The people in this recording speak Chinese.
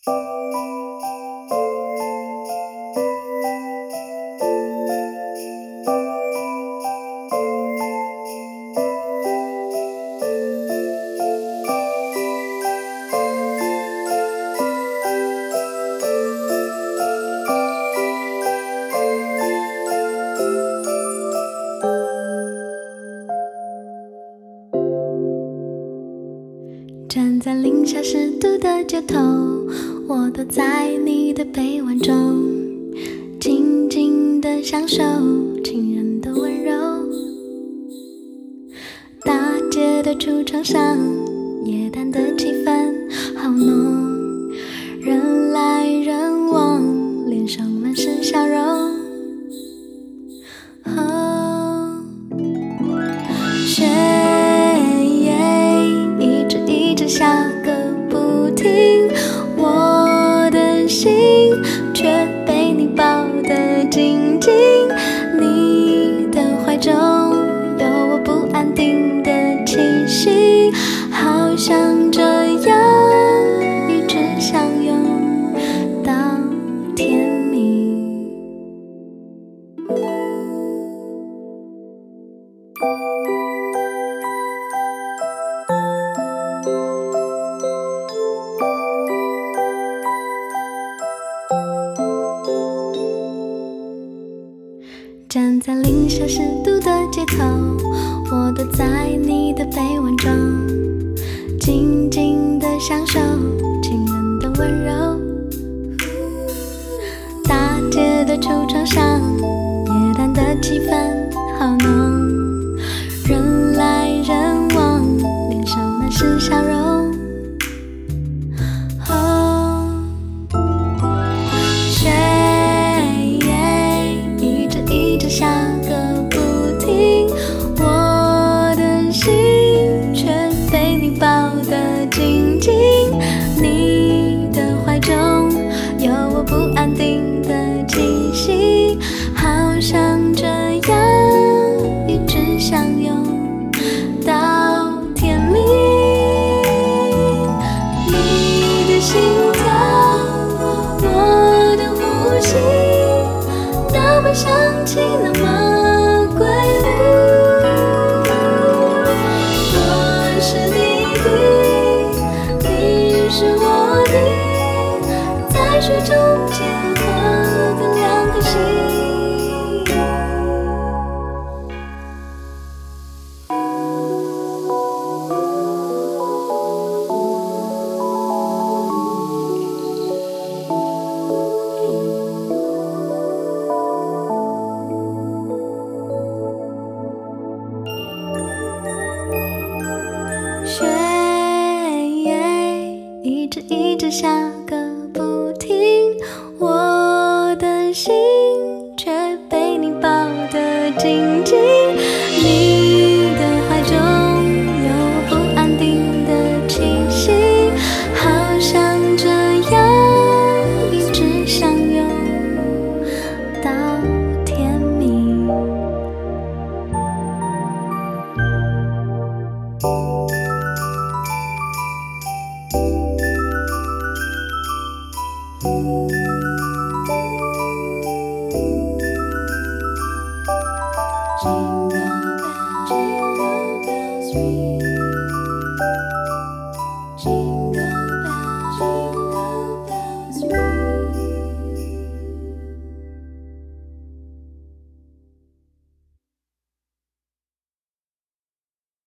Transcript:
站在零下10度的街头，我躲在你的臂弯中，静静地享受情人的温柔。大街的橱窗上，夜淡的气氛好浓，人来人往，脸上满是笑容。雪一直下个不停，我的心却被你抱得紧紧。你的怀中有我不安定的气息，好像这样一直相拥到天明。站在零下10度的街头，我躲在你的臂弯中，静静地享受情人的温柔。大街的橱窗上，夜淡的气氛好浓，人来人往，脸上满是笑容。下个不停，我的心却被你抱得紧紧。你的怀中有我不安定的气息，好像这样一直相拥到天明。你的心跳，我的呼吸，那么想起那么规律。我是你的，你是我的，在水中结合的两颗心。雪一直下个